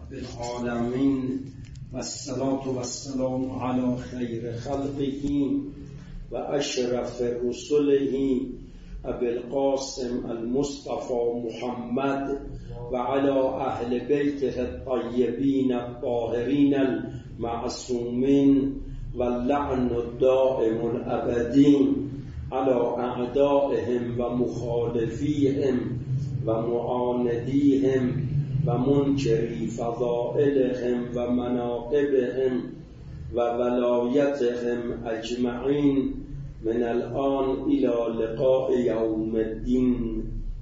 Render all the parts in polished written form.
رب العالمين والصلاة والسلام على خير خلقه وأشرف رسله أبي القاسم المصطفى محمد وعلى أهل بيته الطيبين الطاهرين المعصومين واللعن الدائم الأبدي على أعدائهم ومخالفيهم ومعانديهم ومنكري فضائلهم ومناقبهم وولايتهم أجمعين من الآن إلى لقاء يوم الدين.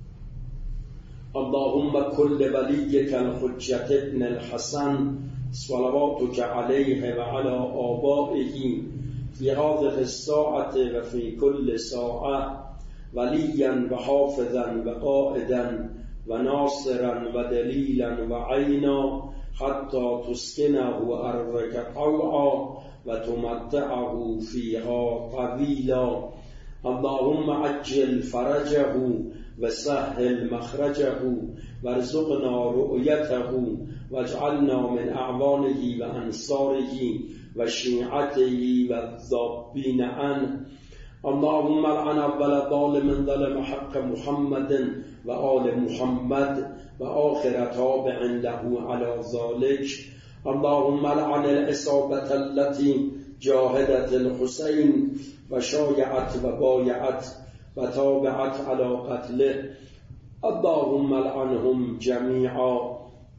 اللهم كل وليك الحجة ابن الحسن صلواتك عليه وعلى آبائه في هذه الساعة وفي كل ساعة وليا وحافظا وقائدا وناصرا ودليلا وعينا حتى تسكنه أرضك طوعا وتمتعه فيها طويلا. اللهم عجل فرجه وسهل مخرجه وارزقنا رؤيته واجعلنا من أعوانه وأنصاره وشيعته والذابين عنه. اللهم لعن أول ظالم ظلم حق محمد وآل محمد وآخر تابع له على ذلك. اللهم لعن العصابة التي جاهدت الحسين وشايعت وبايعت وتابعت على قتله. اللهم لعنهم جميعا.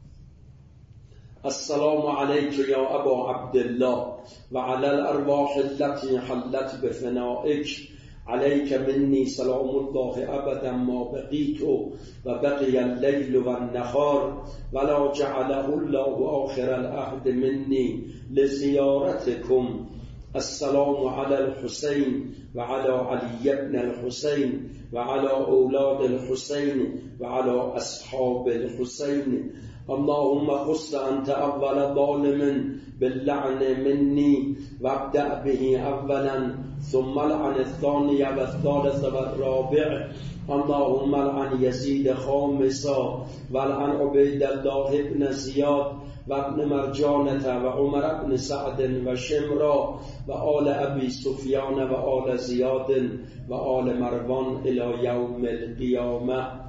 السلام عليك يا أبا عبد الله وعلى الأرواح التي حلت بفنائك. عليك مني سلام الله أبدا ما بقيت وبقي الليل والنهار ولا جعله الله آخر العهد مني لزيارتكم. السلام على الحسين وعلى علي بن الحسين وعلى أولاد الحسين وعلى أصحاب الحسين. اللهم خص أنت أول ظالم باللعن مني وابدأ به أولا ثم لعن الثاني والثالث والرابع. اللهم لعن يزيد خامسا ولعن عبيد الله بن زياد وابن مرجانة وعمر بن سعد وشمرا وآل أبي سفيان وآل زياد وآل مروان إلى يوم القيامة.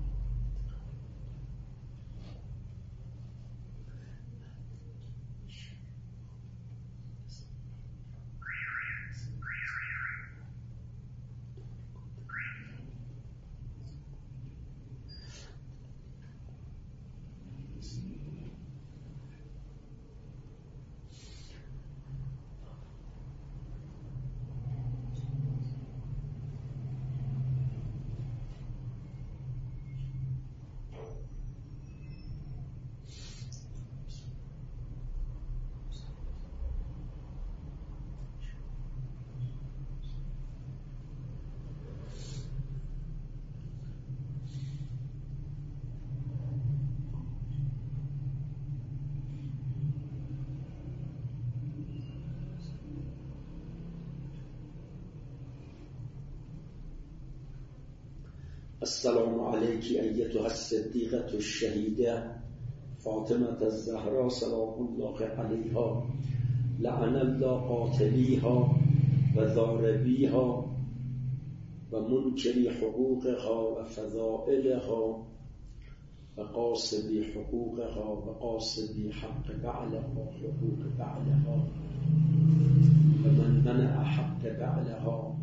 السلام عليك أيتها الصديقة الشهيدة فاطمة الزهراء سلام الله عليها. لعن الله قاتليها وضاربيها ومنكري حقوقها وفضائلها وقاصدي حقوقها وقاصدي حق بعلها حقوق بعلها ومن منع حق بعلها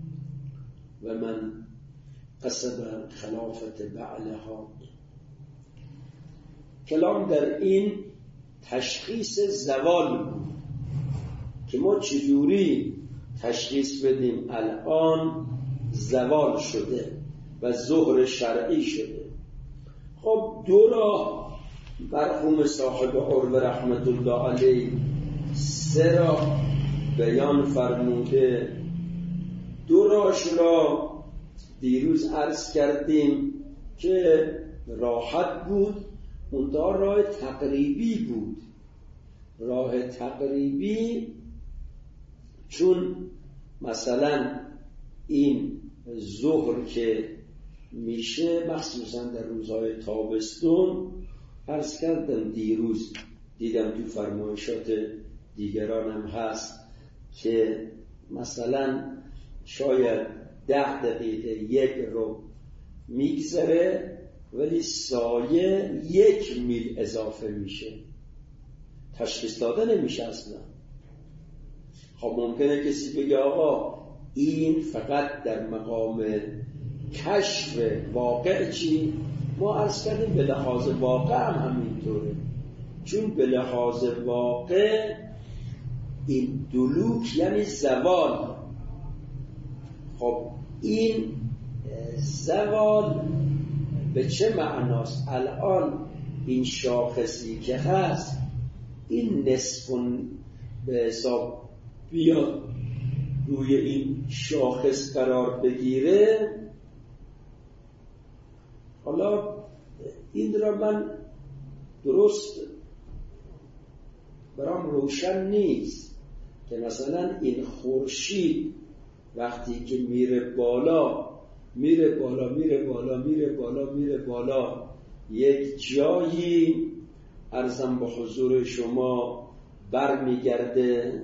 ومن قصد خلافت بعلها. کلام در این تشخیص زوال بود که ما چجوری تشخیص بدیم الان زوال شده و ظهر شرعی شده. خب دو راه مرحوم صاحب عرب رحمت الله علیه سه راه بیان فرموده. دو راهش را دیروز عرض کردیم که راحت بود، منتها راه تقریبی بود. راه تقریبی چون مثلا این ظهر که میشه مخصوصا در روزهای تابستون عرض کردم دیروز دیدم تو فرمایشات دیگرانم هست که مثلا شاید 10 دقیقه 1 رو میگذره ولی سایه 1 میل اضافه میشه، تشخیص داده نمیشه اصلا. خب ممکنه کسی بگه آقا این فقط در مقام کشف واقع چی؟ ما عرض کردیم به لحاظ واقع هم همینطوره، چون به لحاظ واقع این دلوک یعنی زوال. خب این زوال به چه معناست؟ الان این شاخصی که هست این نصف به حساب بیاد روی این شاخص قرار بگیره. حالا این را من درست برام روشن نیست که مثلا این خورشید وقتی که میره بالا یک جایی عرضم به حضور شما بر میگرده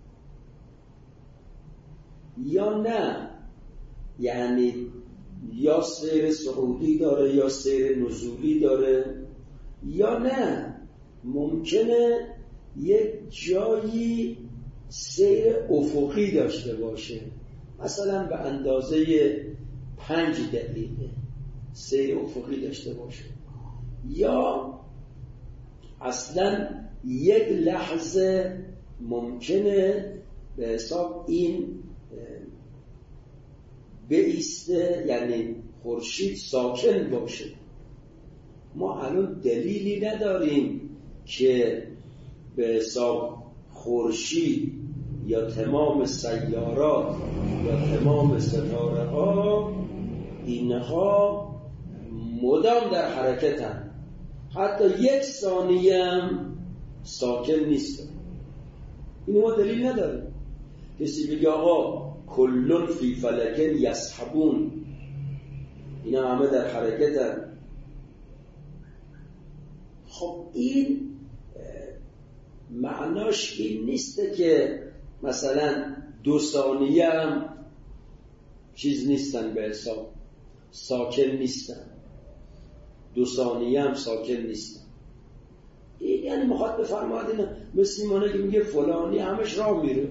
یا نه، یعنی یا سیر صعودی داره یا سیر نزولی داره، یا نه ممکنه یک جایی سیر افقی داشته باشه، مثلا به اندازه 5 دقیقه سیر افقی داشته باشه، یا اصلا یک لحظه ممکنه به حساب این بایسته، یعنی خورشید ساکن باشه. ما الان دلیلی نداریم که به حساب خورشید یا تمام سیارات یا تمام ستاره ها اینها مدام در حرکتن، حتی 1 ثانیه هم ساکن نیستن. این ما دلیل نداریم. کسی بگه آقا کلون فی فلکن یسحبون، اینا همه در حرکتن. خب این معناش این نیسته که مثلا 2 ثانیه هم چیز نیستن، به حساب ساکن نیستن، 2 ثانیه هم ساکن نیستن. این یعنی مخاطب بفرماید اینا مثل ایمانه که میگه فلانی همش راه میره،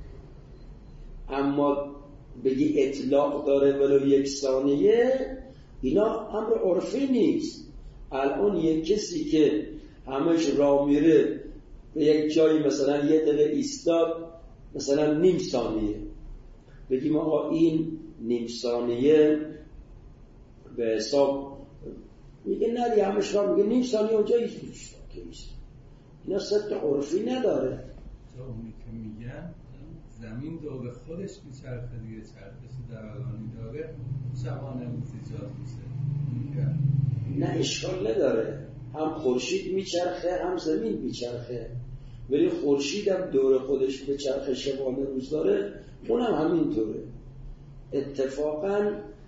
اما بگی اطلاق داره ولو 1 ثانیه، اینا امر عرفی نیست. الان یک کسی که همش راه میره به یک جایی مثلا 1 دقیقه ایستاد، مثلا نیم ثانیه، بگیم آقا این نیم ثانیه به حساب میگه نه دیگه همش راه میگه نیم ثانیه اونجا ایست. اینا صدق عرفی نداره. تا اونی که میگن زمین دور خودش میچرخه دیگه، چرخش دورانی داره، شبانه روز ایجاد میشه. نه اشکال نداره، هم خورشید میچرخه هم زمین میچرخه، ولی خورشید هم دور خودش به چرخ شبانه روز داره، اونم همینطوره. اتفاقا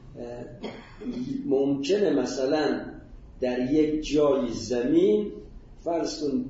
ممکنه مثلا در یک جای زمین فرض کن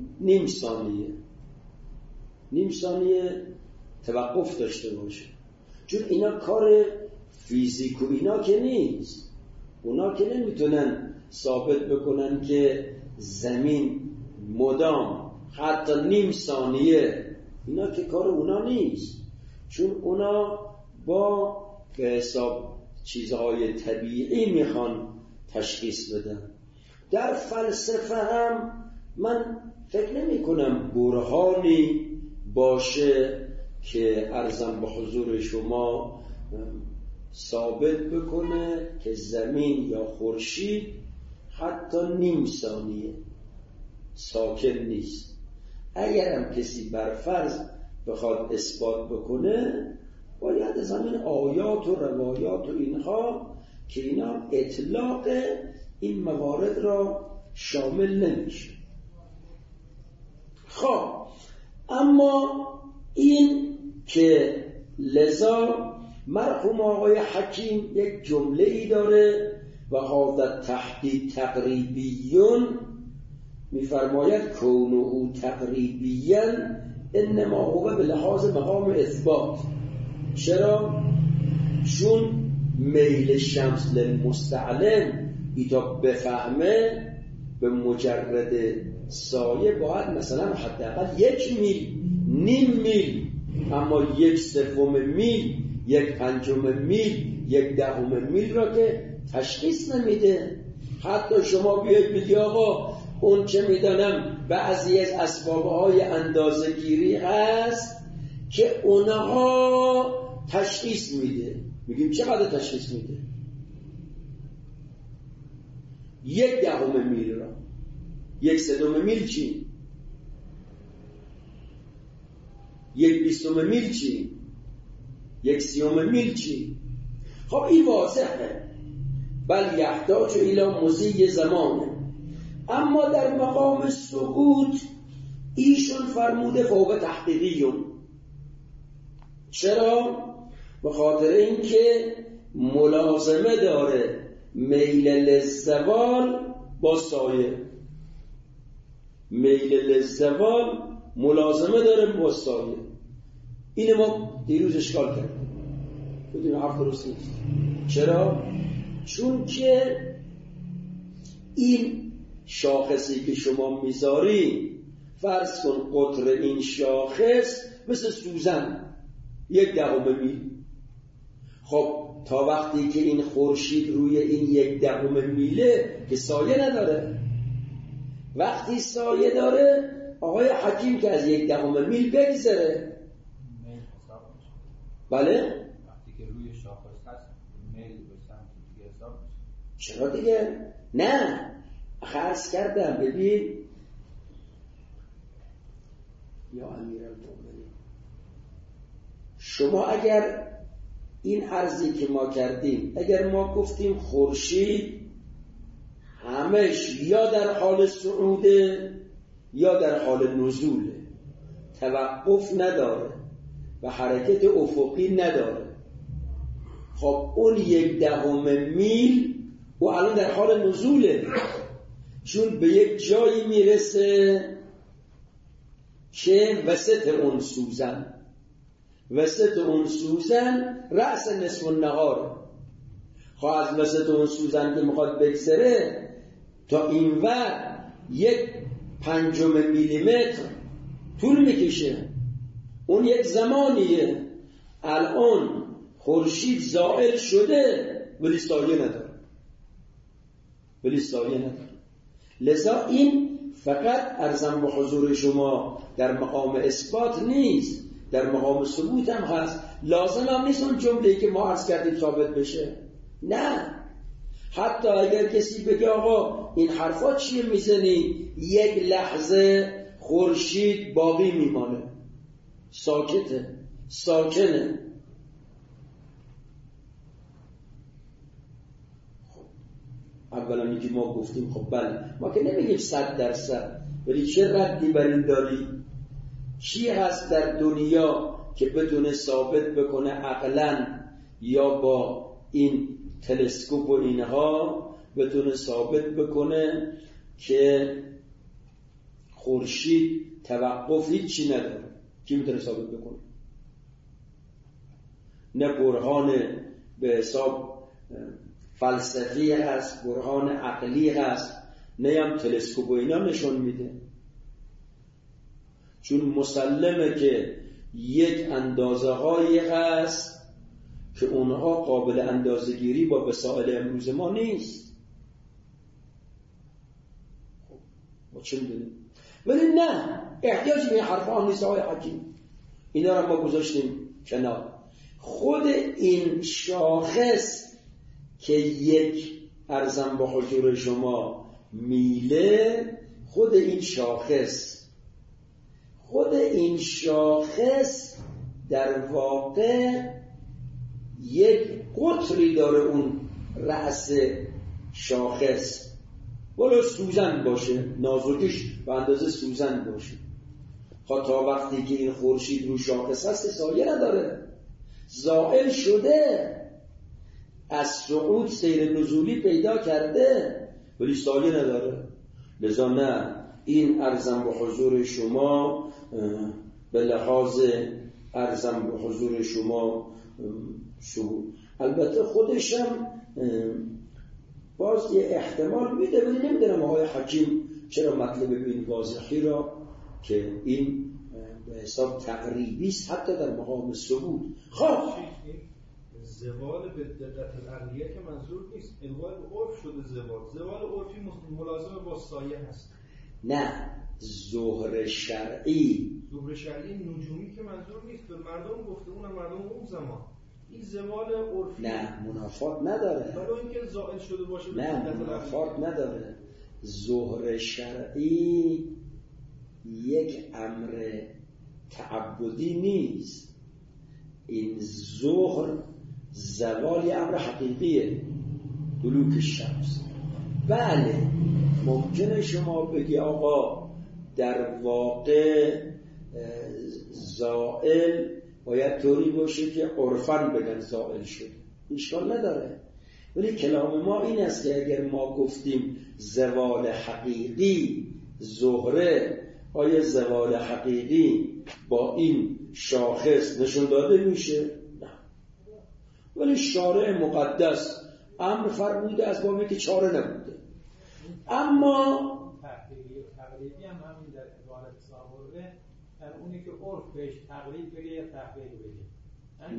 نیم ثانیه توقف داشته باشه، چون اینا کار فیزیک و اینا که نیست. اونا که نمیتونن ثابت بکنن که زمین مدام حتی نیم ثانیه، اینا که کار اونا نیست، چون اونا با به حساب چیزهای طبیعی میخوان تشخیص بدن. در فلسفه هم من فکر نمی کنم برهانی باشه که عرضم به حضور شما ثابت بکنه که زمین یا خورشید حتی نیم ثانیه ساکن نیست. اگرم کسی برفرض بخواد اثبات بکنه، باید از همین آیات و روایات و اینها که اینا اطلاق این موارد را شامل نمیشه. خب اما این که لذا مرحوم آقای حکیم یک جمله ای داره و هذا تحدید تقریبیون، میفرماید کونه تقریبیاً انما هو به لحاظ مقام اثبات. چرا؟ چون میل شمس للمستعلم ایتا بفهمه به مجرد سایه باید مثلا حداقل 1 میل، نیم میل، اما 1/3 میل، 1/5 میل، 1/10 میل را که تشخیص نمیده. حتی شما بیاید بگی آقا اون چه میدانم بعضی از اسبابهای اندازه گیری هست که اونها تشخیص میده. میگیم چقدر تشخیص میده؟ 1/10 میل را. 1/3 میل چی؟ 1/20 میل چی؟ 1/30 میل چی؟ خب این واضحه. بل یحتاج الی مضی زمانه. اما در مقام ثبوت ایشون فرموده فوق تحقیقیون. چرا؟ به خاطر اینکه ملازمه داره میل للزوال با سایه. میل للزوال ملازمه داره با سایه. اینو ما دیروز اشکال کردیم، بودیم حرف درست نیست. چرا؟ چون که این شاخصی که شما میذاری، فرض کن قطر این شاخص مثل سوزن 1/10 میل. خب تا وقتی که این خورشید روی این 1/10 میله که سایه نداره. وقتی سایه داره آقای حکیم که از 1/10 میل بگذره، میل حساب میشه. بله؟ وقتی که روی شاخص هست میل به سمت دیگه حساب میشه. چرا دیگه؟ نه، عرض کردم ببین یا امیرالمومنین، شما اگر این عرضی که ما کردیم، اگر ما گفتیم خورشید همش یا در حال صعوده یا در حال نزوله، توقف نداره و حرکت افقی نداره، خب اون 1/10 میل و الان در حال نزوله، چون به یک جایی میرسه که وسط اون سوزن رأس نصف النهار. خواه از وسط اون سوزن که میخواد بگذره تا این ور 1/5 میلیمتر طول میکشه. اون یک زمانیه. الان خورشید زائل شده ولی سایه نداره. لذا این فقط ارزم به حضور شما در مقام اثبات نیست، در مقام ثبوت هم هست. لازم هم نیست اون جمله‌ای که ما عرض کردیم ثابت بشه. نه، حتی اگر کسی بگه آقا این حرفا چیه میزنی، 1 لحظه خورشید باقی میمانه، ساکنه. اولا اینکه ما گفتیم خب بله، ما که نمیگیم 100%، ولی چه ردی بر این داری؟ کی هست در دنیا که بتونه ثابت بکنه عقلاً یا با این تلسکوپ و اینها بتونه ثابت بکنه که خورشید توقف هیچی نداره؟ کی میتونه ثابت بکنه؟ نه برهان به حساب فلسفی هست، برهان عقلی هست، نه هم تلسکوپ و اینا نشون میده. چون مسلمه که یک اندازه هایی هست که اونها قابل اندازه گیری با وسایل امروز ما نیست. خب ما چه میدونیم؟ ولی نه، احتیاجی به حرفا نیست آقای حکیم. اینا رو ما گذاشتیم کنار. خود این شاخص که یک ارزم با حضور شما میله، خود این شاخص در واقع یک قطری داره. اون رأس شاخص ولو سوزن باشه، نازکیش به اندازه سوزن باشه، تا وقتی که این خورشید رو شاخص هست سایه نداره، زائل شده، از صعود سیر نزولی پیدا کرده ولی سایه نداره. لذا نه، این عرضم به حضور شما به لحاظ عرضم به حضور شما شهود. البته خودشم باز یه احتمال میده، ولی نمیدونم آقای حکیم چرا مطلب این واضحی را که این به حساب تقریبی است حتی در مقام ثبوت. خب زوال به دقت العقلیه که منظور نیست، الغای به عرف شده زوال عرفی ملازم با سایه هست. نه، ظهر شرعی نجومی که منظور نیست، به مردم گفته، اونم مردم اون زمان. این زوال عرفی نه منافات نداره، ولی اینکه زائل شده باشه نه منافات نداره. ظهر شرعی یک امر تعبدی نیست. این ظهر زوال امر حقیقیه، دلوک شمس. بله ممکنه شما بگی آقا در واقع زائل باید طوری باشه که عرفاً بگن زائل شده، اشکال نداره. ولی کلام ما این است که اگر ما گفتیم زوال حقیقی زهره، آیا زوال حقیقی با این شاخص نشون داده میشه؟ نه. ولی شارع مقدس امر فرموده از بامی که چاره نبوده. اما تحقیقی و تقلیدی هم همین در عبارت صاحبه، در اونی که عرف بهش تقلید بگه یا تحقیق بگه.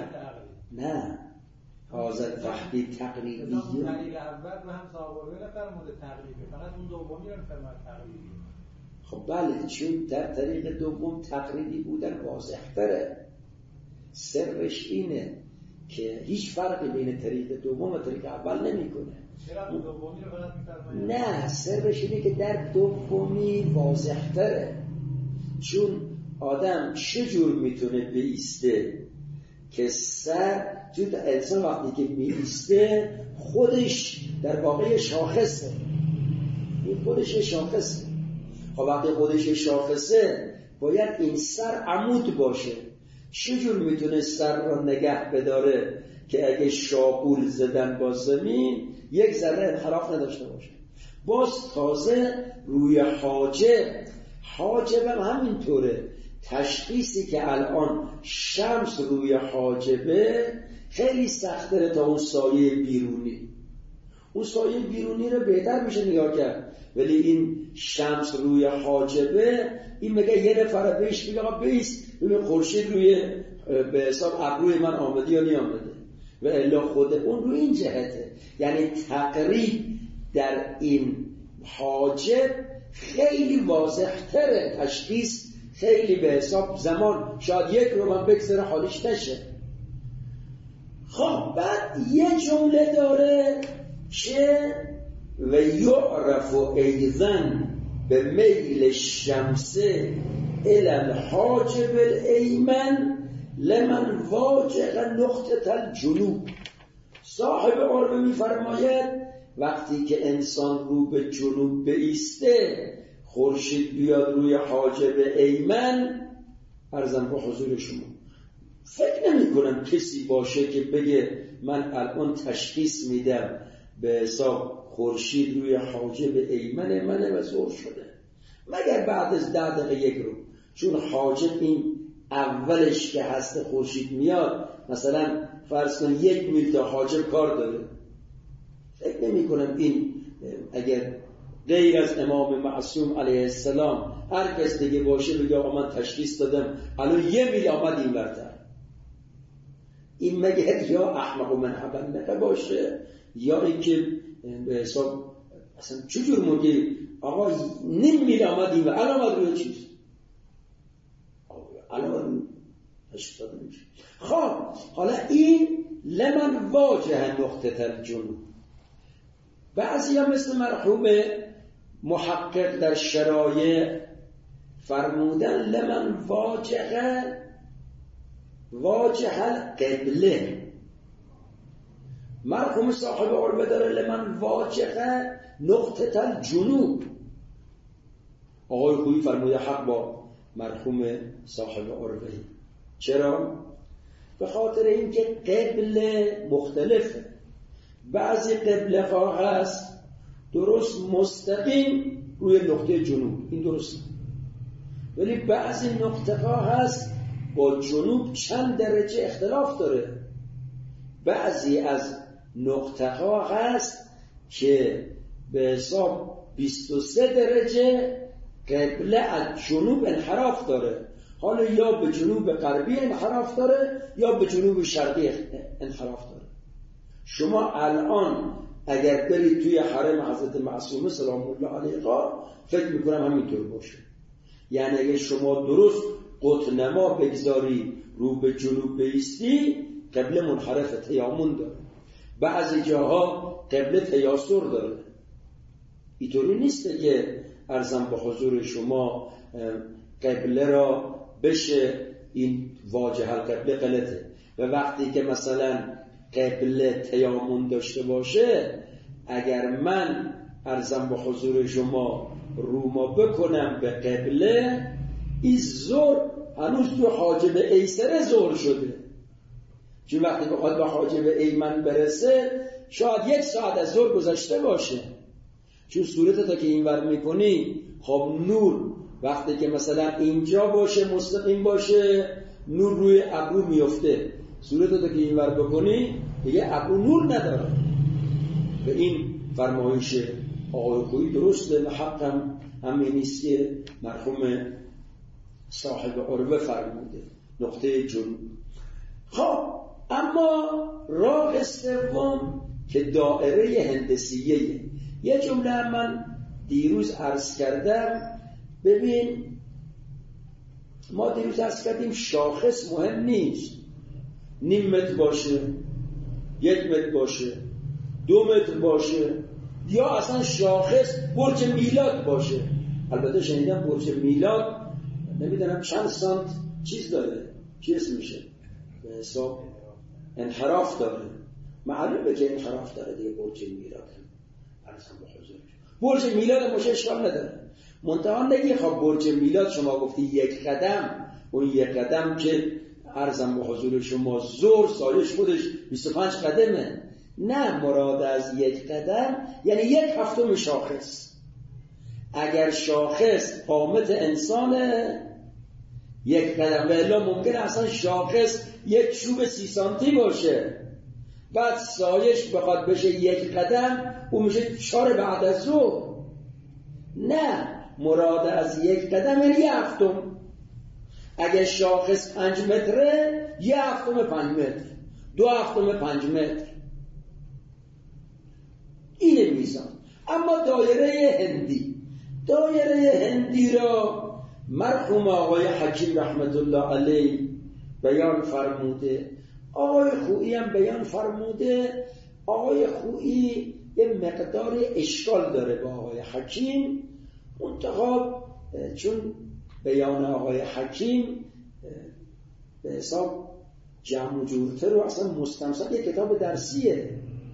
نه حاضر تحقیق تقلیدی اون طریق اول و هم صاحبه نفرموده تقلیدی، فقط اون دومی رو نفرموده تقلیدی. خب بله، چون در طریق دوم تقلیدی بودن واضح‌تره. سرش اینه که هیچ فرقی بین طریق دوم و طریق اول نمی‌کنه. چرا دومی رو فقط می‌فرمایید؟ نه، سرش اینه که در دومی واضح‌تره. چون آدم چجور میتونه بیسته که سر، چون انسان وقتی که بیسته خودش در واقع شاخصه، این خودش شاخصه. خب وقتی خودش شاخصه باید این سر عمود باشه. چجور میتونه سر را نگه بداره که اگه شاغول زدن با زمین یک ذره انحراف نداشته باشه؟ باز تازه روی حاجب هم همینطوره. تشخیصی که الان شمس روی حاجبه خیلی سخت‌تره تا اون سایه بیرونی. اون سایه بیرونی رو بهتر میشه نگاه کرد، ولی این شمس روی حاجبه، این میگه یه نفر بهش میگه آقا بیست ببین خورشید روی به حساب ابروی من آمده یا نی آمده، و الا خود اون رو این جهته. یعنی تقریب در این حاجب خیلی واضح تره، تشخیص خیلی به حساب زمان شاید یک رو من بگذاره حالش نشه. خب بعد یه جمله داره که و یعرف ایضن به میل الشمس الى الحاجب الایمن لمن واجه نقطه الجنوب. صاحب عربه میفرماید وقتی که انسان رو به جنوب بایسته، خورشید بیاد روی حاجب ایمن، عرضم به حضور شما فکر نمی کنم کسی باشه که بگه من الان تشخیص میدم به حساب خورشید روی حاجب ایمن منه و ظهر شده، مگر بعد از 10 دقیقه یک رو. چون حاجب این اولش که هست خورشید میاد، مثلا فرض کن 1 میل تا حاجب کار داره. فکر نمی کنم این اگر غیر از امام معصوم علیه السلام هر کس دیگه باشه بگه آقا من تشخیص دادم الان 1 میل آمد این ورتر. این مگه یا احمق من حبنه باشه یا اینکه به حساب اصلا چجور موقعی آقا 1 میل آمد این ورتر الان آمد روی چیز الان تشخیص داده میشه. خب حالا این لمن واجه نقطه الجنوب. بعضی ها مثل مرحوم محقق در شرایع فرمودن لمن واجه القبله. مرحوم صاحب عربه داره لمن واجه نقطه الجنوب. آقای خویی فرموده حق با مرحوم صاحب عربه. چرا؟ به خاطر اینکه قبله مختلفه. بعضی قبله ها هست درست مستقیم روی نقطه جنوب، این درسته. ولی بعضی نقطه ها هست با جنوب چند درجه اختلاف داره. بعضی از نقطه ها هست که به حساب 23 درجه قبله از جنوب انحراف داره. حالا یا به جنوب غربی انحراف داره یا به جنوب شرقی انحراف داره. شما الان اگر برید توی حرم حضرت معصومه سلام الله علیها فکر میکنم همینطور باشه. یعنی اگر شما درست قطب نما بگذاری رو به جنوب بیستی قبله منحرف تیامون داره. بعضی جاها قبله تیاسر داره. اینطوری نیست که عرضم به حضور شما قبله را بشه این واجه القبله غلطه و وقتی که مثلا قبله تیامون داشته باشه اگر من عرضم به حضور شما روما بکنم به قبله این زور هنوز تو حاجب ایسر زور شده، چون وقتی بخواد به حاجب ایمن برسه شاید 1 ساعت از زور گذشته باشه، چون صورت تا که اینور میکنی خب نور وقتی که مثلا اینجا باشه مستقیم باشه نور روی ابرو میفته، صورت تا که اینور بکنی دیگه ابرو نور نداره. و این فرمایش آقای خویی درسته و حق همین نیست که مرحوم صاحب عروه فرموده نقطه جنوب. خب اما راه سوم که دایره هندسیه، یه جمله من دیروز عرض کردم. ببین ما دیروز عرض کردیم شاخص مهم نیست، 0.5 متر باشه، 1 متر باشه، 2 متر باشه، یا اصلا شاخص برج میلاد باشه. البته شنیدم برج میلاد نمیدونم چند سانت چیز داره، چی اسمشه به حساب انحراف داره. معلومه که انحراف داره دیگه برج میلاد. عرضم به حضور برج میلاد مشه اشکال نداره. منتها نگی خب برج میلاد شما گفتی 1 قدم، اون 1 قدم که عرضم به حضور شما زور سایش خودش 25 قدمه. نه، مراد از 1 قدم یعنی 1/7 شاخص. اگر شاخص قامت انسانه 1 قدم، و الا ممکنه اصلا شاخص 1 چوب 30 سانتی باشه بعد سایش بخواد بشه 1 قدم اون میشه 4 بعد از ظهر. نه، مراد از 1 قدم یعنی 1/7. اگر شاخص 5 متره 1/7 5 متر، 2/7 5 متر، اینه میزان. اما دایره هندی را مرحوم آقای حکیم رحمت الله علیه بیان فرموده، آقای خویی هم بیان فرموده. آقای خویی یه مقدار اشکال داره با آقای حکیم، منتها چون بیان آقای حکیم به حساب جمع جورتر رو اصلا مستمسک یه کتاب درسیه،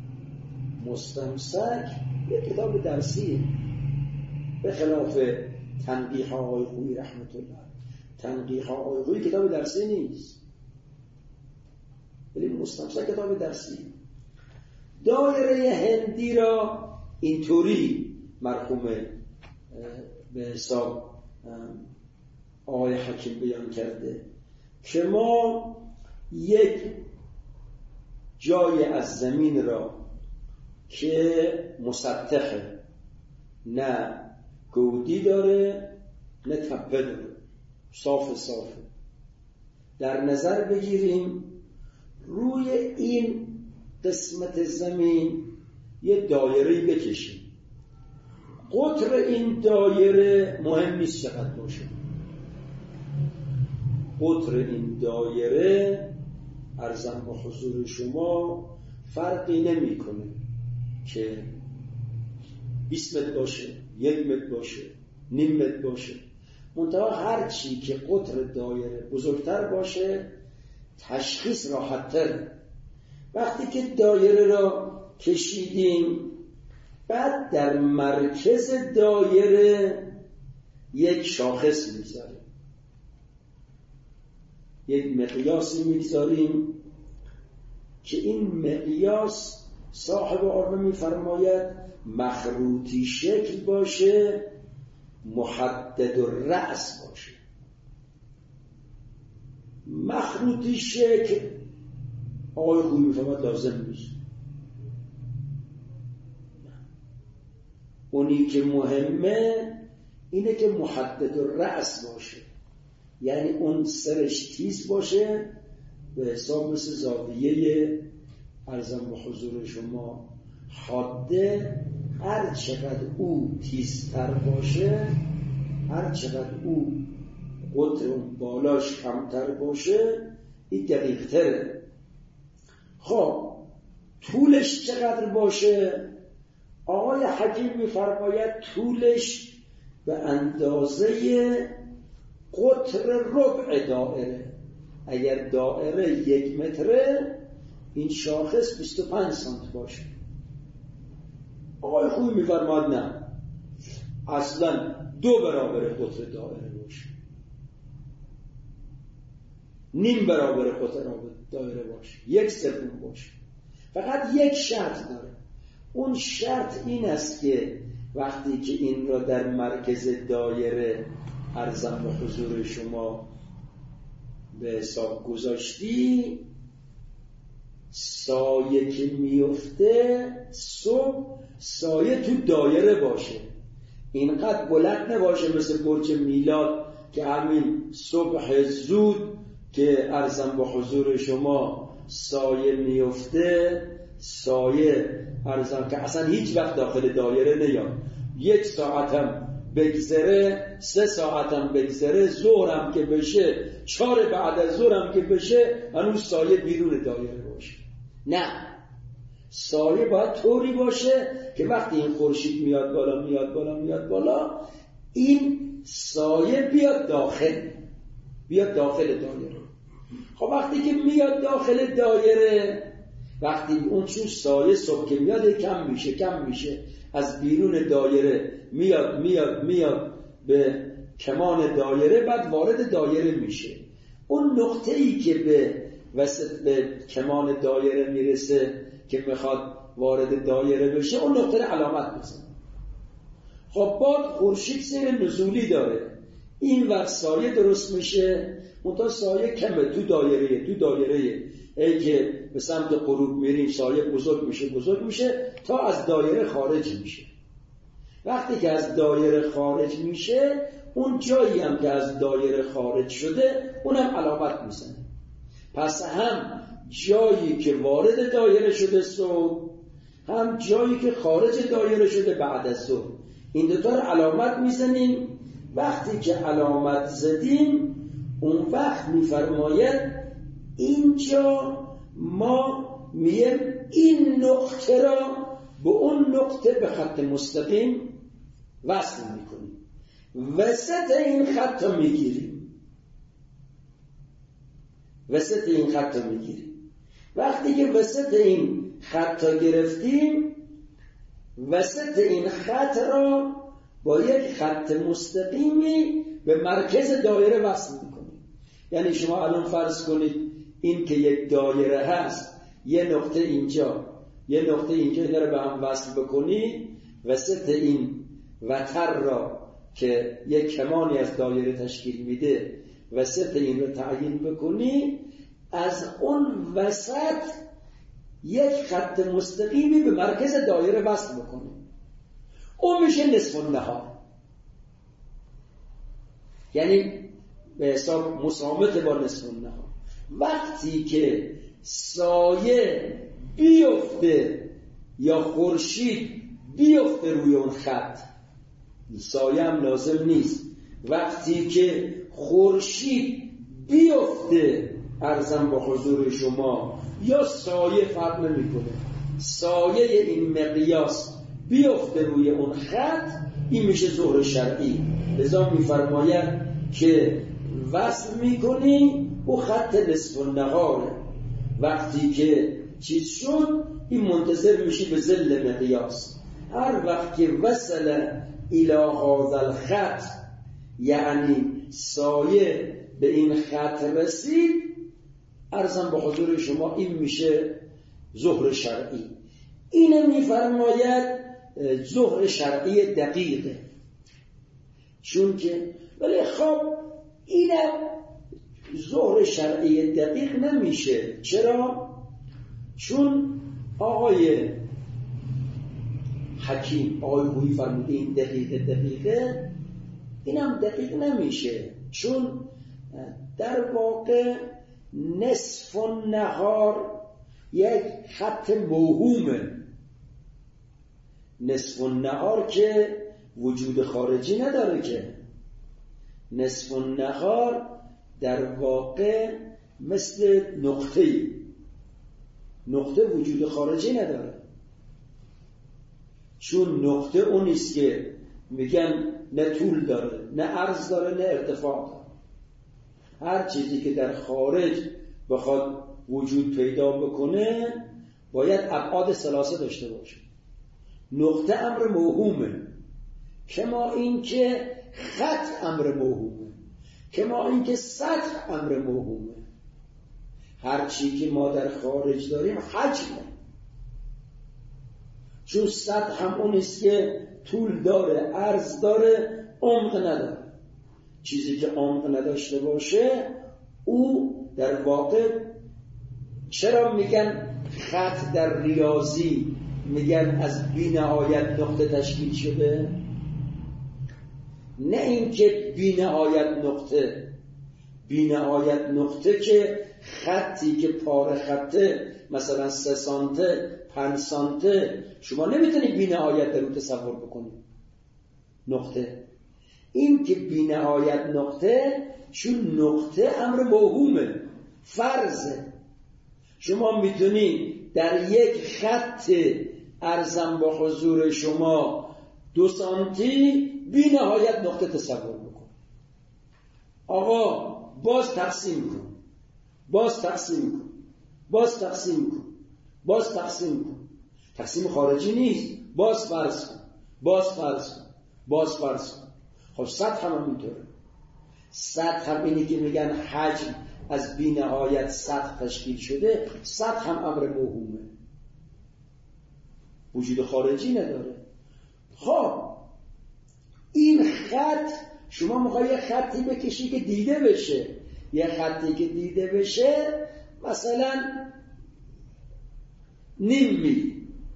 به خلاف تنقیح آقای خویی رحمت الله. تنقیح آقای خویی کتاب درسی نیست ولی مستمسک کتاب درسی. دایره هندی را اینطوری مرحوم به حساب آقای حکیم بیان کرده که ما یک جای از زمین را که مسطحه، نه گودی داره نه تپه داره، صافه در نظر بگیریم، روی این قسمت زمین یه دایره بکشیم. قطر این دایره مهم نیست چقدر باشه. قطر این دایره عرضم به حضور شما فرقی نمی کنه که 20 متر باشه، 1 متر باشه، نیم متر باشه. منتها هر چی که قطر دایره بزرگتر باشه تشخیص راحت‌تر. وقتی که دایره را کشیدیم بعد در مرکز دایره یک شاخص میذاریم، یک مقیاسی میذاریم که این مقیاس صاحب عربه میفرماید مخروطی شکل باشه محدد الرأس باشه، مخروطی شکل آقای خوبی میفهمد لازم نیست. اونی که مهمه اینه که محدد الرأس باشه، یعنی اون سرش تیز باشه به حساب مثل زاویه عرضم به حضور شما حاده. هر چقدر او تیزتر باشه، هر چقدر او قطر اون بالاش کمتر باشه، این دقیق تره. خب طولش چقدر باشه؟ آقای حکیم میفرماید طولش به اندازه قطر ربع دائره. اگر دائره 1 متره، این شاخص 25 سانت باشه. آقای خوبی میفرماید نه، اصلا 2 برابر قطر دائره باشه، نیم برابر قطر دائره باشه، 1/3 باشه. فقط یک شرط داره. اون شرط این است که وقتی که این را در مرکز دایره عرضم به حضور شما به حساب گذاشتی، سایه که میفته صبح سایه تو دایره باشه، اینقدر بلند نباشه مثل برج میلاد که همین صبح زود که عرضم به حضور شما سایه میفته، سایه عرضم که اصلا هیچ وقت داخل دایره نیاد، 1 ساعت هم بگذره، 3 ساعت هم بگذره، ظهر هم که بشه، 4 بعد از ظهر هم که بشه، هنوز سایه بیرون دایره باشه. نه، سایه باید طوری باشه که وقتی این خورشید میاد بالا این سایه بیاد داخل دایره. خب وقتی که میاد داخل دایره، وقتی اون چون سایه صبح که میاد کم میشه از بیرون دایره میاد به کمان دایره، بعد وارد دایره میشه. اون نقطه‌ای که به کمان دایره میرسه که میخواد وارد دایره بشه، اون نقطه رو علامت بزنه. خب بعد خورشید سیر نزولی داره، این وقت سایه درست میشه، منتها سایه کمه تو دایره ای که به سمت غروب میریم سایه بزرگ میشه تا از دایره خارج میشه. وقتی که از دایره خارج میشه، اون جایی هم که از دایره خارج شده اونم علامت میزنه. پس هم جایی که وارد دایره شده صبح، هم جایی که خارج دایره شده بعد از ظهر، این دوتا رو علامت میزنیم. وقتی که علامت زدیم، اون وقت میفرماید اینجا ما میم این نقطه را به اون نقطه به خط مستقیم وصل میکنیم، وسط این خط را میگیریم. وقتی که وسط این خط را گرفتیم، وسط این خط را با یک خط مستقیمی به مرکز دایره وصل میکنیم. یعنی شما الان فرض کنید این که یک دایره هست، یه نقطه اینجا اینا رو به هم وصل بکنی، وسط این وتر را که یک کمانی از دایره تشکیل میده، وسط این رو تعیین بکنی، از اون وسط یک خط مستقیمی به مرکز دایره وصل بکنی، اون میشه نصف النهار. یعنی به حساب مسامت با نصف النهار. وقتی که سایه بیفته یا خورشید بیفته روی اون خط، سایه هم لازم نیست، وقتی که خورشید بیفته عرضم با حضور شما یا سایه فرق نمیکنه، سایه این مقیاس بیفته روی اون خط، این میشه ظهر شرعی. لذا میفرماید که وصل میکنی او خط نصف النهاره. وقتی که چیز شد، این منتظر میشی به ظل مقیاس. هر وقت که وصل الی هذا الخط، یعنی سایه به این خط رسید، عرضم به حضور شما این میشه ظهر شرعی. اینه میفرماید ظهر شرعی دقیقه. چون که ولی خب اینم ظهر شرعی دقیق نمیشه. چرا؟ چون آقای حکیم آقای خویی فرموده این دقیقه، اینم دقیق نمیشه، چون در واقع نصف النهار یک خط موهومه. نصف النهار که وجود خارجی نداره، که نصف النهار در واقع مثل نقطه وجود خارجی نداره، چون نقطه اونیست که میگن نه طول داره، نه عرض داره، نه ارتفاع داره. هر چیزی که در خارج بخواد وجود پیدا بکنه باید ابعاد ثلاثه داشته باشه. نقطه امر موهومه، کما این که خط امر موهومه، کما این که سطح امر موهومه. هر چی که ما در خارج داریم حجمه، چون سطح هم اونیست که طول داره، عرض داره، عمق نداره. چیزی که عمق نداشته باشه او در واقع، چرا میگن خط در ریاضی میگن از بی نهایت نقطه تشکیل شده؟ نه اینکه بی نهایت نقطه که خطی که پاره خطه مثلا 3 سانته 5 سانته شما نمیتونید بی نهایت در رو تصور بکنید نقطه. این که بی نهایت نقطه، چون نقطه امر موهومه، فرضه. شما میتونید در یک خط ارزم با حضور شما 2 سانتی بی نهایت نقطه تصور بکن. آقا باز تقسیم کن. تقسیم خارجی نیست. باز فرض کن. خب سطح هم اینطوره. سطح هم اینی که میگن حجم از بی نهایت سطح تشکیل شده. سطح هم امر موهومه، وجود خارجی نداره. خب این خط شما میخوای یه خطی بکشی که دیده بشه. یه خطی که دیده بشه مثلا 0.5 میل،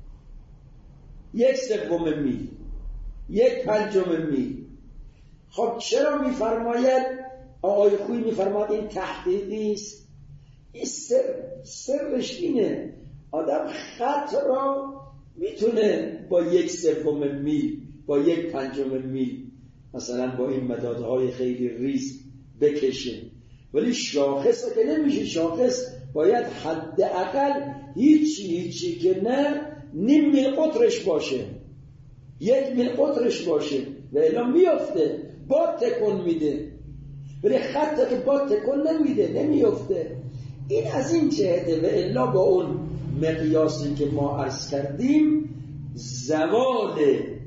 1/3 میل، 1/5 میل. خب چرا میفرماید آقای خویی میفرماید این تحقیقی است؟ این سرش اینه آدم خط را میتونه با 1/3 میل، با 1/5 میل مثلا با این مدادهای خیلی ریز بکشه، ولی شاخص که نمیشه. شاخص باید حداقل هیچی که نه 0.5 میل قطرش باشه، 1 میل قطرش باشه، و الا میفته، با تکون میده. ولی خط که با تکون نمیفته. این از این جهته، و الا با اون مقیاسی که ما عرض کردیم زوال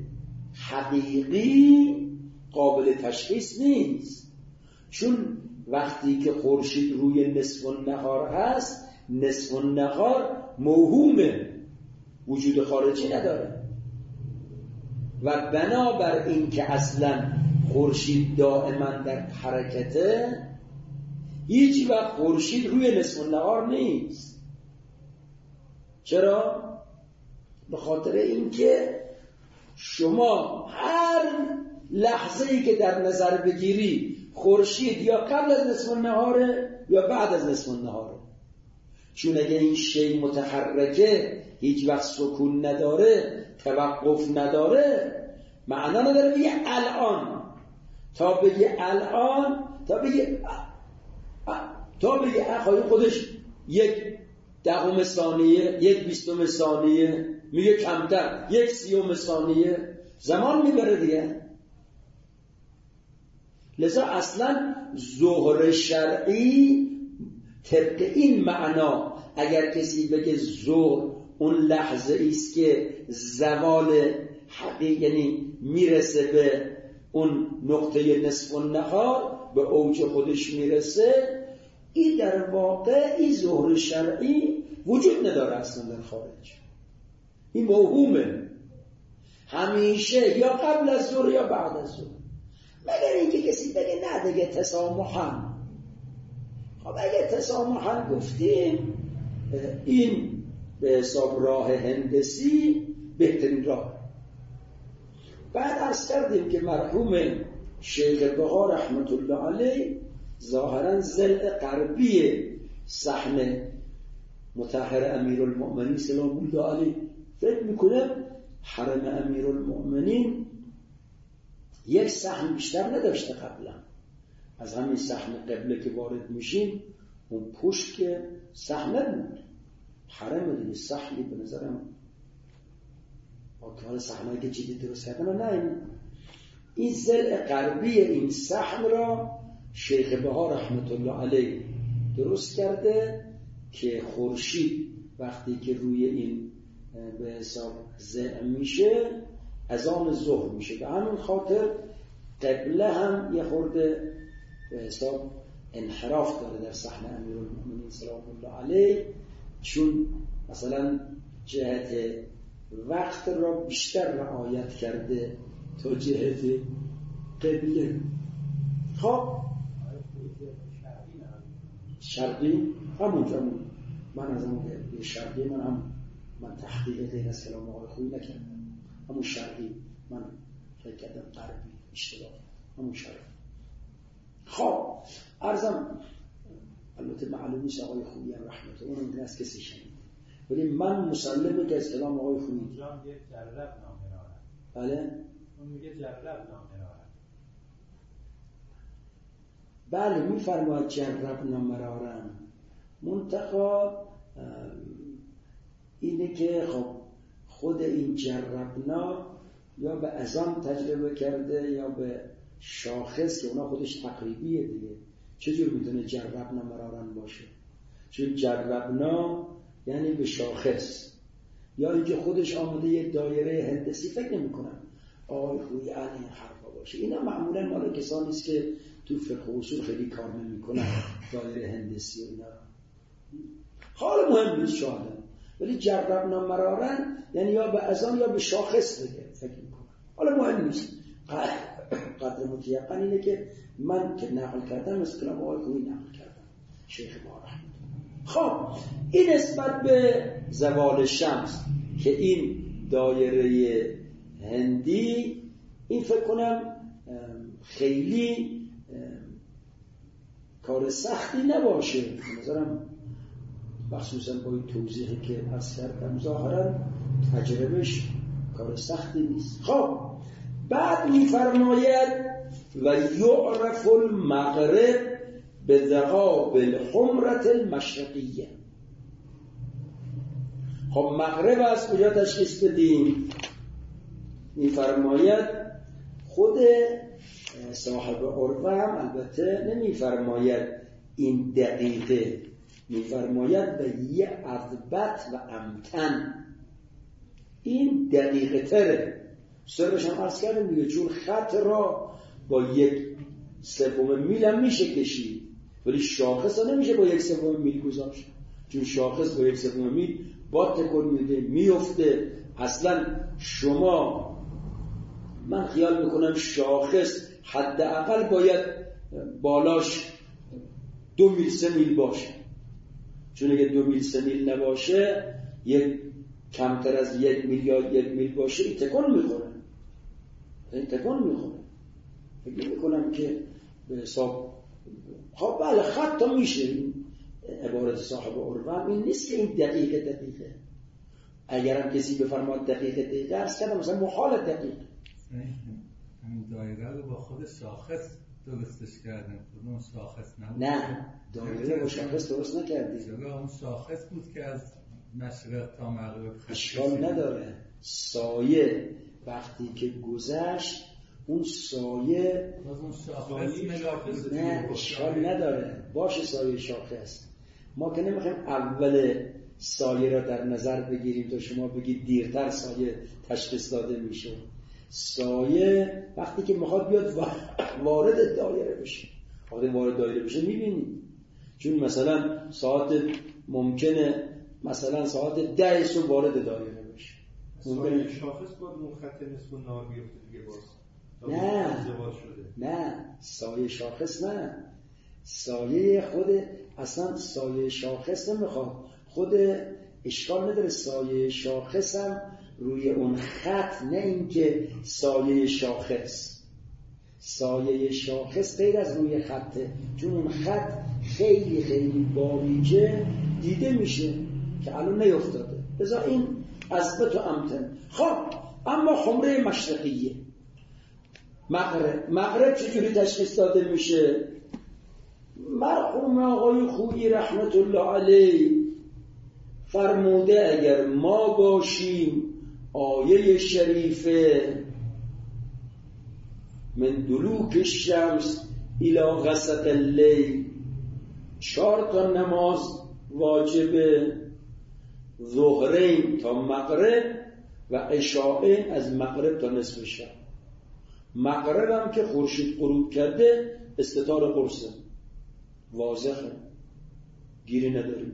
حقیقی قابل تشخیص نیست. چون وقتی که خورشید روی نصف النهار هست، نصف النهار موهومه، وجود خارجی نداره، و بنابر این که اصلا خورشید دائما در حرکته، هیچ وقت خورشید روی نصف النهار نیست. چرا؟ به خاطر اینکه شما هر لحظه‌ای که در نظر بگیری خورشید یا قبل از نصف النهاره یا بعد از نصف النهاره. چون اگه این شی متحرکه، هیچ وقت سکون نداره، توقف نداره، معنا نداره بگه الان، تا بگه الان، تا بگه اخوای خودش 1/10 ثانیه، 1/20 ثانیه، میگه کمتر 1/30 ثانیه زمان میبره دیگه. لذا اصلا ظهر شرعی طبق این معنا، اگر کسی بگه ظهر اون لحظه ایست که زوال حقیقی، یعنی میرسه به اون نقطه نصف النهار، به اوج خودش میرسه، این در واقع این ظهر شرعی وجود نداره اصلا در خارج. این موهومه، همیشه یا قبل از ظهر یا بعد از ظهر. مگر اینکه کسی بگه نه دیگه تسامحاً. خب اگه تسامحاً گفتیم این به حساب راه هندسی بهترین راه. بعد عرض کردیم که مرحوم شیخ بها رحمت الله علیه ظاهراً ضلع غربی صحن مطهر امیرالمؤمنین سلام الله علیه فکر میکنه حرم امیرالمؤمنین یک صحن بیشتر نداشته قبلا. از همین صحن قبله که وارد میشیم اون پشت که صحنه بود حرم دیگه، صحنی به نظرم حال صحنه که چیزی درست کردن نه این ضلع غربی این صحن را شیخ بها رحمت الله علیه درست کرده که خورشید وقتی که روی این به حساب ضلع میشه اذان ظهر میشه. به همین خاطر قبله هم یه خورده به حساب انحراف داره در صحن امیرالمؤمنین سلام الله علیه، چون مثلا جهت وقت را بیشتر رعایت کرده تا جهت قبله. خب شرقی همون من از اون شرقی من تحقیق غیر از کلام آقای خویی نکردم، همون شرقی من فکر کردم غربی اشتباه، همون شرقی. خب عرضم البته معلوم نیست آقای خویی هم رحمت الله اون از کسی شنید، ولی من مسلمه که از کلام آقای خویی اونجا میگه جرب نامه رارن. بله اون میگه جرب نامه رارن. بله میفرماید جربنا مرارن، منتها اینه که خب خود این جربنا یا به اذان تجربه کرده یا به شاخص که اونا خودش تقریبیه دیگه، چجور میتونه جربنا مرارن باشه؟ چون جربنا یعنی به شاخص، یا اینکه خودش آمده یک دایره هندسی فکر نمی کنم آقای خویی این حرفا باشه. اینا معمولا مال کسانی است که تو فقه و اصول خیلی کار نمی‌کنن دایره هندسی و اینا. حالا مهم نیست شاید، ولی جربنا مرارن یعنی یا به اذان یا به شاخص بگه فکر می‌کنم. حالا مهم نیست، قدر متیقن اینه که من که نقل کردم از کلام آقای خویی نقل کردم شیخ ما رحمت الله. خب این نسبت به زوال شمس که این دایره هندی این فکر کنم خیلی کار سختی نباشه به نظرم، مخصوصا با این توضیحی که عرض کردم ظاهرا تجربهش کار سختی نیست. خب بعد میفرماید و یعرف المغرب به ذهاب الحمرة المشرقیه. خب مغرب از کجا تشخیص بدیم؟ میفرماید خود صاحب عروه هم البته نمیفرماید این دقیقه، میفرماید به یه اضبط و امتن، این دقیقه تره. سرش هم عرض کردم میگه چون خط را با 1/3 میل هم میشه کشید، ولی شاخص ها نمیشه با 1/3 میل گذاشت، چون شاخص با 1/3 میل با تکون میده میفته. اصلا شما من خیال میکنم شاخص حداقل باید بالاش 2 میل 3 میل باشه، چون اگه 2 میل 3 میل نباشه یک کمتر از 1 میل یا 1 میل باشه این تکون میخوره، این تکون میخوره. فکر میکنم که به حساب خب بله خط تا میشه، این عبارت صاحب عروه این نیست که این دقیقه. اگرم کسی بفرماد دقیقه عرض کردم مثلا محال دقیقه، همین دایره رو با خود شاخص درستش کردن، اون شاخص نبود. نه دایره با شاخص درست نکردیم، چرا اون شاخص بود که از مشرق تا مغرب اشکال نداره. سایه وقتی که گذشت اون سایه اون شاخص نه اشکال نداره، باشه سایه شاخص. ما که نمیخوایم اول سایه را در نظر بگیریم تا شما بگید دیرتر سایه تشخیص داده میشه. سایه وقتی که میخواد بیاد وارد دایره بشه، وقتی وارد دایره بشه میبینید، چون مثلا ساعت ممکنه مثلا ساعت 10 صبح وارد دایره بشه، سایه شاخص باید اون خط نصف نهار بیفته دیگه باز نه سایه شاخص نه، سایه خود اصلا سایه شاخص نمیخواد، خود اشکال نداره، سایه شاخص هم روی اون خط، نه اینکه سایه شاخص. سایه شاخص غیر از روی خطه، چون اون خط خیلی خیلی باریکه دیده میشه که الان نیفتاده، بذار این اثبت و امتن. خب اما خمره مشرقیه، مغرب چجوری تشخیص داده میشه؟ مرحوم آقای خویی رحمت الله علیه فرموده اگر ما باشیم آیه شریفه من دلوک الشمس الی غسق اللیل، 4 تا نماز واجبه، ظهرین تا مغرب و عشاءین از مغرب تا نصف شب. مغرب هم که خورشید غروب کرده استتار قرصه، واضحه، گیری نداریم.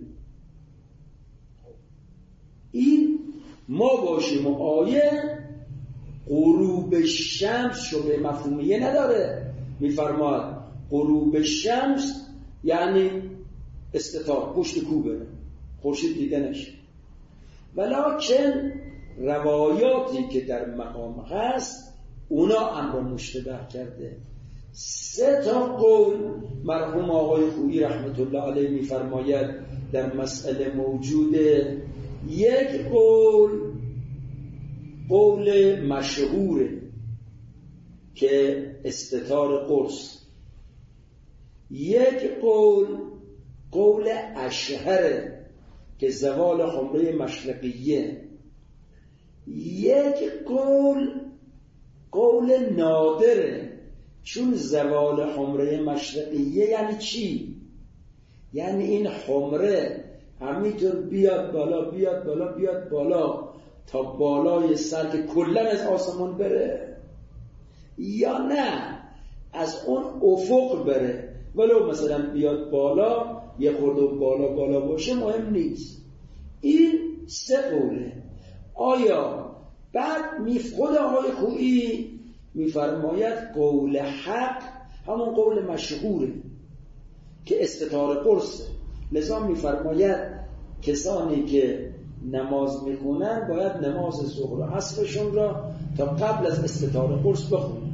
این ما باشیم و آیه غروب شمس شبه مفهومیه نداره، میفرماد غروب شمس یعنی استتار، پشت کوبه، خورشید دیده نشه. ولکن روایاتی که در مقام هست اونا امر مشتبه کرده. 3 تا قول مرحوم آقای خویی رحمت الله علیه میفرماید در مسئله موجوده. یک قول مشهوره که استتار قرص، یک قول اشهره که زوال خمره مشرقیه، یک قول نادره، چون زوال خمره مشرقیه یعنی چی؟ یعنی این خمره همینطور بیاد بالا تا بالای سر که کلن از آسمان بره، یا نه از اون افق بره، ولو مثلا بیاد بالا یه خورده بالا باشه مهم نیست. این 3 قوله. آیا بعد خود آقای خویی میفرماید قول حق همون قول مشهوره که استتار قرصه، لذا میفرماید کسانی که نماز میخونن باید نماز ظهر و عصرشون را تا قبل از استتار قرص بخونن.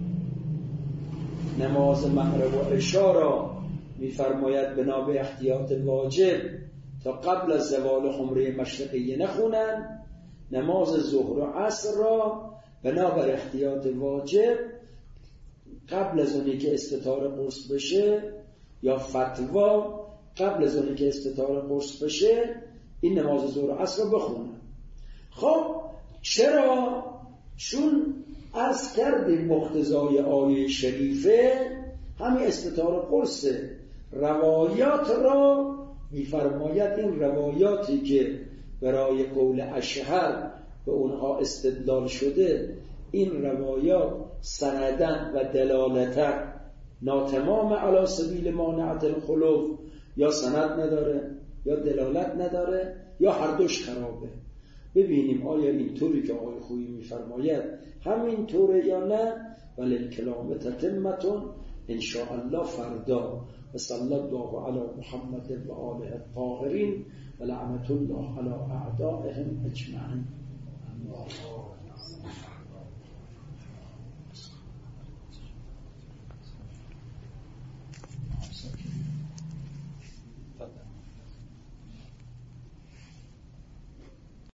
نماز مغرب و عشا را میفرماید بنا به احتیاط واجب تا قبل از زوال خمره مشرقیه نخونن. نماز ظهر و عصر را بنا بر احتیاط واجب قبل از اونی که استتار قرص بشه، یا فتوا قبل از اونی که استتار قرص بشه این نماز ظهر و عصر رو بخونن. خب چرا؟ چون عرض کردیم مقتضای آیه شریفه همین استتار قرصه. روایات را میفرماید این روایاتی که برای قول اشهر به اونها استدلال شده، این روایات سندن و دلالتن ناتمام علی سبیل مانعت الخلوف، یا سند نداره یا دلالت نداره یا هر دوش خرابه. ببینیم آیا این طوری که آقای خویی میفرماید همین طوره یا نه. ولی کلام تتمتون انشاءالله فردا. و صلی الله علی محمد و آله الطاهرین و لعنت الله علی اعدائهم اجمعین.